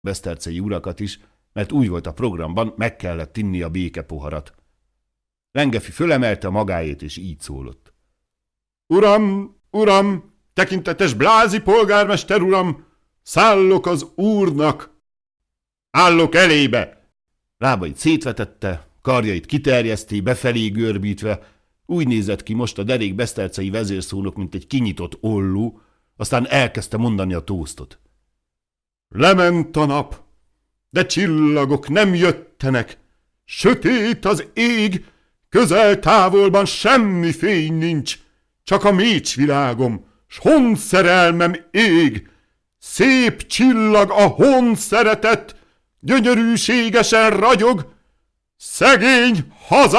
besztercei urakat is, mert úgy volt a programban, meg kellett inni a békepoharat. Lengefi fölemelte a magáét, és így szólott. Uram, uram, tekintetes Blázi polgármester uram, szállok az úrnak. Állok elébe! Lábait szétvetette, karjait kiterjeszté, befelé görbítve, úgy nézett ki most a derék besztercei vezérszónok, mint egy kinyitott olló, aztán elkezdte mondani a tóztot. Lement a nap, de csillagok nem jöttenek, sötét az ég, közel-távolban semmi fény nincs, csak a mécsvilágom, s honszerelmem ég, szép csillag a honszeretet, gyönyörűségesen ragyog, szegény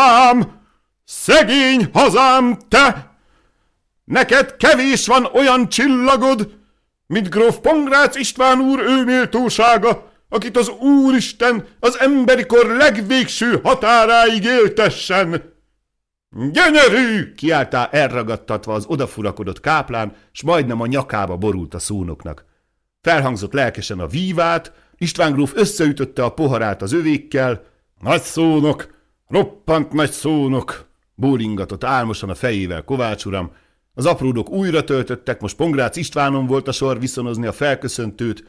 hazám, te! Neked kevés van olyan csillagod, mint gróf Pongrác István úr őméltósága, akit az Úristen az emberi kor legvégső határáig éltessen. Gyönyörű! Kiáltá elragadtatva az odafurakodott káplán, s majdnem a nyakába borult a szónoknak. Felhangzott lelkesen a vívát, István gróf összeütötte a poharát az övékkel. Nagy szónok, roppant nagy szónok, bólingatott álmosan a fejével Kovács uram. Az apródok újra töltöttek, most Pongrác Istvánon volt a sor viszonozni a felköszöntőt.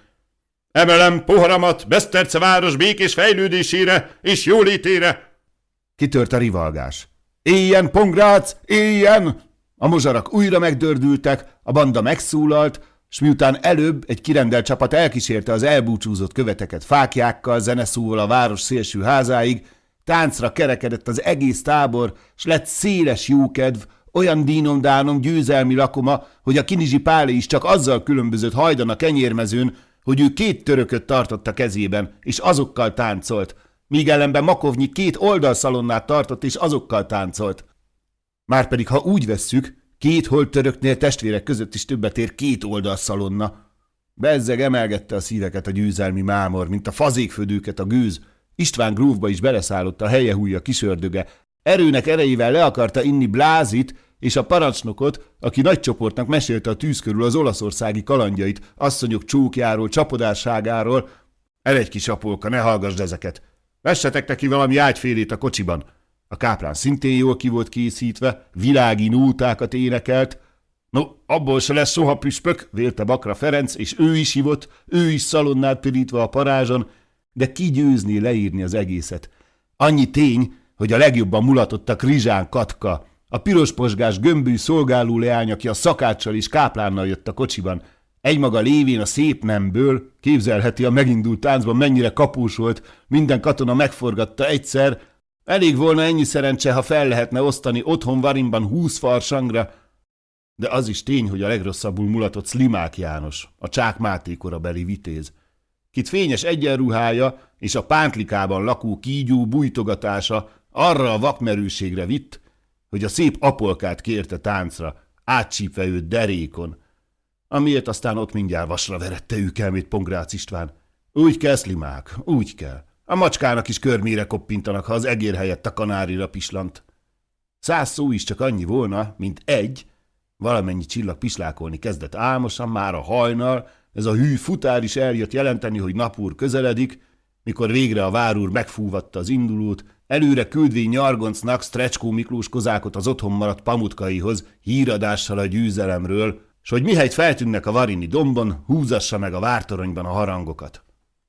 Emelem poharamat Beszterce város békés fejlődésére és jólétére! Kitört a rivalgás. Éljen, Pongrác, éljen! A mozsarak újra megdördültek, a banda megszólalt, s miután előbb egy kirendelt csapat elkísérte az elbúcsúzott követeket fáklyákkal, zeneszóval a város szélső házáig, táncra kerekedett az egész tábor, s lett széles jókedv, olyan dínom-dánom győzelmi lakoma, hogy a Kinizsi Pálé is csak azzal különbözött hajdan a kenyérmezőn, hogy ő 2 törököt tartott a kezében, és azokkal táncolt, míg ellenben Makovnyi 2 oldalszalonnát tartott, és azokkal táncolt. Márpedig, ha úgy vesszük, 2 holttöröknél testvérek között is többet ér 2 oldalszalonna. Bezzeg emelgette a szíveket a győzelmi mámor, mint a fazékfödőket a gőz. István grófba is beleszállott a helyehújja kisördöge. Erőnek erejével le akarta inni Blázit és a parancsnokot, aki nagy csoportnak mesélte a tűz körül az olaszországi kalandjait, asszonyok csókjáról, csapodásságáról. Eredj kis apolka, ne hallgassd ezeket! Vessetek neki valami ágyfélét a kocsiban! A káplán szintén jól ki volt készítve, világi nótákat énekelt. No, abból se lesz soha püspök, vélte Bakra Ferenc, és ő is hívott, ő is szalonnát pirítva a parázson, de ki győzné leírni az egészet? Annyi tény, hogy a legjobban mulatott a Krizsán Katka, a pirosposgás gömbű szolgáló leány, aki a szakáccsal és káplánnal jött a kocsiban. Egymaga lévén a szép nemből, képzelheti a megindult táncban mennyire kapós volt, minden katona megforgatta egyszer. Elég volna ennyi szerencse, ha fel lehetne osztani otthon Varimban 20 farsangra. De az is tény, hogy a legrosszabbul mulatott Szlimák János, a Csák Máté korabeli vitéz, kit fényes egyenruhája és a pántlikában lakó kígyó bújtogatása arra a vakmerőségre vitt, hogy a szép apolkát kérte táncra, átcsípve őt derékon, amiért aztán ott mindjárt vasra verette őkelmét Pongrác István. Úgy kell, Szlimák, úgy kell. A macskának is körmére koppintanak, ha az egér helyett a kanárira pislant. 100 szó is csak annyi volna, mint egy. Valamennyi csillag pislákolni kezdett álmosan, már a hajnal, ez a hű futár is eljött jelenteni, hogy napúr közeledik, mikor végre a várúr megfúvatta az indulót, előre küldvén Nyargoncnak Sztrecskó Miklós kozákot az otthon maradt pamutkaihoz híradással a győzelemről, s hogy mihelyt feltűnnek a varini dombon, húzassa meg a vártoronyban a harangokat.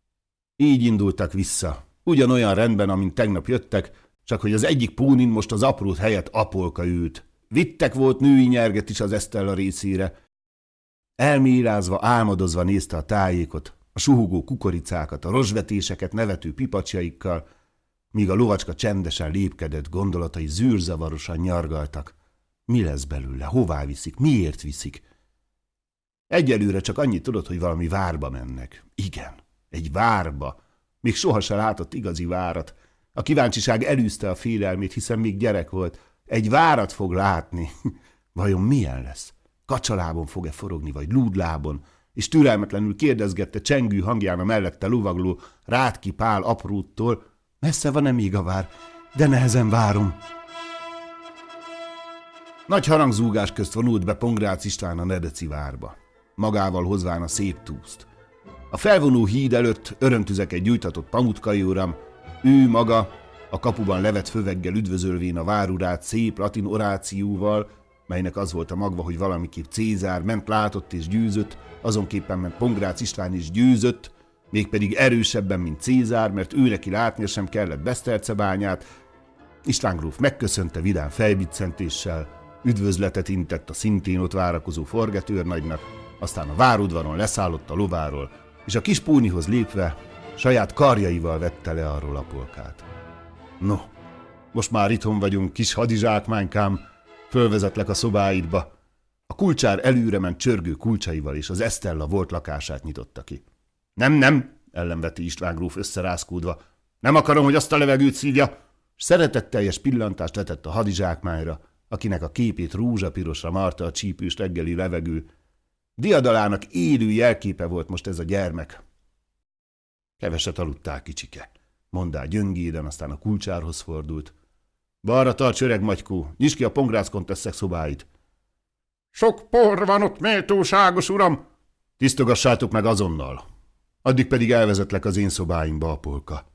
Így indultak vissza, ugyanolyan rendben, amint tegnap jöttek, csak hogy az egyik pónin most az aprót helyett apolka ült. Vittek volt női nyerget is az Esztella részére. Elmélázva, álmodozva nézte a tájékot, a suhogó kukoricákat, a rozsvetéseket nevető pipacsjaikkal, míg a lovacska csendesen lépkedett, gondolatai zűrzavarosan nyargaltak. Mi lesz belőle? Hová viszik? Miért viszik? Egyelőre csak annyit tudott, hogy valami várba mennek. Igen, egy várba. Még sohasem látott igazi várat. A kíváncsiság elűzte a félelmét, hiszen még gyerek volt. Egy várat fog látni. Vajon milyen lesz? Kacsalábon fog-e forogni, vagy lúdlábon? És türelmetlenül kérdezgette csengő hangján a mellette lovagló Rátki Pál apróttól: messze van-e még a vár? De nehezen várom. Nagy harangzúgás közt vonult be Pongrác István a Nedeci várba, magával hozván a szép túszt. A felvonó híd előtt örömtüzeket gyújtatott Pamutkai uram, ő maga, a kapuban levett föveggel üdvözölvén a várurát szép latin orációval, melynek az volt a magva, hogy valamiképp Cézár ment, látott és győzött, azonképpen ment Pongrácz István is győzött, mégpedig erősebben, mint Cézár, mert ő neki látnia sem kellett Besztercebányát. István gróf megköszönte vidám fejbiccentéssel, üdvözletet intett a szintén ott várakozó forgetőrnagynak, aztán a várudvaron leszállott a lováról, és a kis pónihoz lépve saját karjaival vette le arról Apolkát. No, most már itthon vagyunk, kis hadizsákmánykám, fölvezetlek a szobáidba. A kulcsár előre ment csörgő kulcsaival, és az Esztella volt lakását nyitotta ki. Nem, ellenveti István gróf összerázkódva. Nem akarom, hogy azt a levegőt szívja. S szeretetteljes pillantást vetett a hadizsákmányra, akinek a képét rózsapirosra marta a csípős reggeli levegő. Diadalának élő jelképe volt most ez a gyermek. Keveset aludtál, kicsike, mondá gyöngéden, aztán a kulcsárhoz fordult. Balra tarts, öreg magykó, nyisd ki a Pongrácz kontesszek szobáit. Sok por van ott, méltóságos uram! Tisztogassátok meg azonnal. Addig pedig elvezetlek az én szobáimba, Apolka.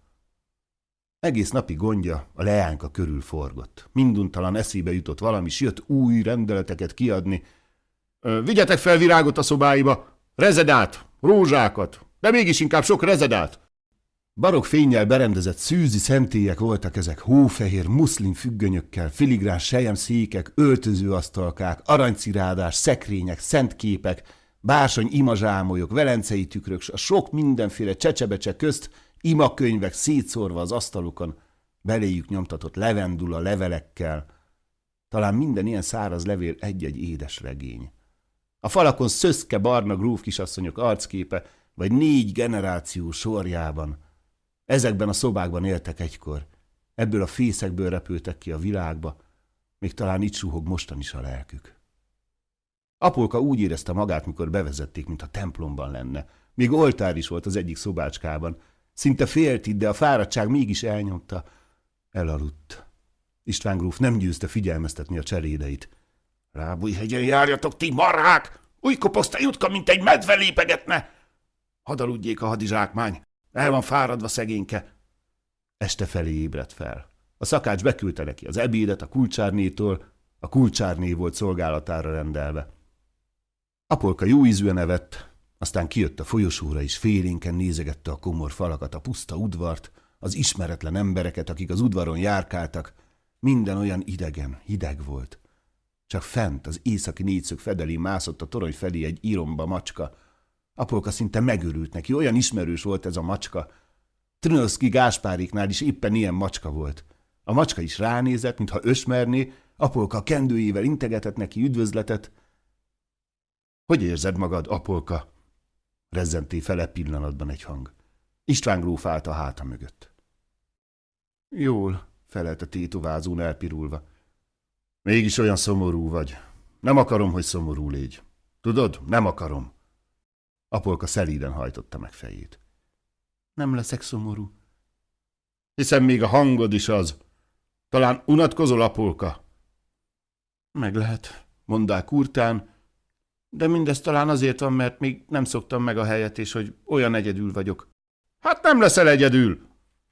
Egész napi gondja a leányka körül forgott. Minduntalan eszébe jutott valami, s jött új rendeleteket kiadni. Vigyetek fel virágot a szobáiba, rezedát, rózsákat, de mégis inkább sok rezedát. Barokk fénnyel berendezett szűzi szentélyek voltak ezek, hófehér muszlin függönyökkel, filigrán selyemszékek, öltözőasztalkák, aranycirádás, szekrények, szentképek, bársony imazsámolyok, velencei tükrök, s a sok mindenféle csecsebecse közt imakönyvek szétszórva az asztalukon, beléjük nyomtatott levendula levelekkel. Talán minden ilyen száraz levél egy-egy édes regény. A falakon szöszke barna gróf kisasszonyok arcképe, vagy 4 generáció sorjában. Ezekben a szobákban éltek egykor. Ebből a fészekből repültek ki a világba, még talán itt suhog mostan is a lelkük. Apolka úgy érezte magát, mikor bevezették, mint a templomban lenne. Még oltár is volt az egyik szobácskában. Szinte félt itt, de a fáradtság mégis elnyomta. Elaludt. István gróf nem győzte figyelmeztetni a cselédeit. Rábújhegyen járjatok, ti marhák! Új koposzta jutka, mint egy medve lépegetne! Hadd aludjék a hadizsákmány, el van fáradva szegényke. Este felé ébredt fel. A szakács beküldte neki az ebédet a kulcsárnétól, a kulcsárné volt szolgálatára rendelve. Apolka jó ízűen evett, aztán kijött a folyosóra és félénken nézegette a komor falakat, a puszta udvart, az ismeretlen embereket, akik az udvaron járkáltak. Minden olyan idegen, hideg volt. Csak fent az északi négyszög fedelén mászott a torony felé egy íromba macska. Apolka szinte megörült neki, olyan ismerős volt ez a macska. Trnövszky Gáspáriknál is éppen ilyen macska volt. A macska is ránézett, mintha ösmerné, Apolka a kendőjével integetett neki üdvözletet. Hogy érzed magad, Apolka? Rezzenté fele pillanatban egy hang. István gróf állt a háta mögött. Jól, felelte tétovázón elpirulva. Mégis olyan szomorú vagy. Nem akarom, hogy szomorú légy. Tudod, nem akarom. Apolka szelíden hajtotta meg fejét. Nem leszek szomorú. Hiszen még a hangod is az. Talán unatkozol, Apolka? Meg lehet, mondták kurtán, de mindez talán azért van, mert még nem szoktam meg a helyet, és hogy olyan egyedül vagyok. Hát nem leszel egyedül!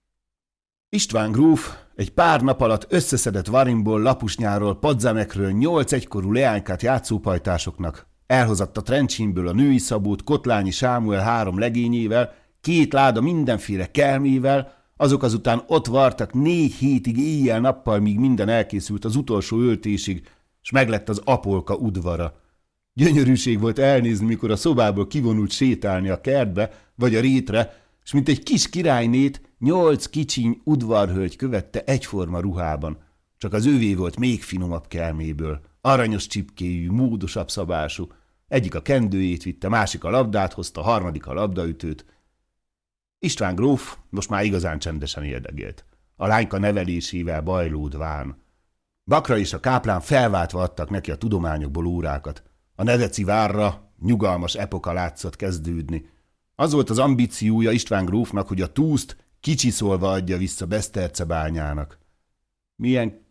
István gróf egy pár nap alatt összeszedett Varimból, Lapusnyáról, Padzamekről 8 egykorú leánykát játszópajtásoknak, elhozatta Trencsénből a női Szabót, Kotlányi Sámuel 3 legényével, 2 láda mindenféle kelmével, azok azután ott vartak 4 hétig éjjel-nappal, míg minden elkészült az utolsó öltésig, s meglett az Apolka udvara. Gyönyörűség volt elnézni, mikor a szobából kivonult sétálni a kertbe, vagy a rétre, s mint egy kis királynét 8 kicsiny udvarhölgy követte egyforma ruhában. Csak az övé volt még finomabb kelméből, aranyos csipkéjű, módosabb szabású. Egyik a kendőjét vitte, másik a labdát hozta, harmadik a labdaütőt. István gróf most már igazán csendesen érdegélt. A lányka nevelésével bajlódván. Bakra és a káplán felváltva adtak neki a tudományokból órákat. A Nedeci várra nyugalmas epoka látszott kezdődni. Az volt az ambíciója István grófnak, hogy a túszt kicsiszolva adja vissza Besztercebányának. Milyen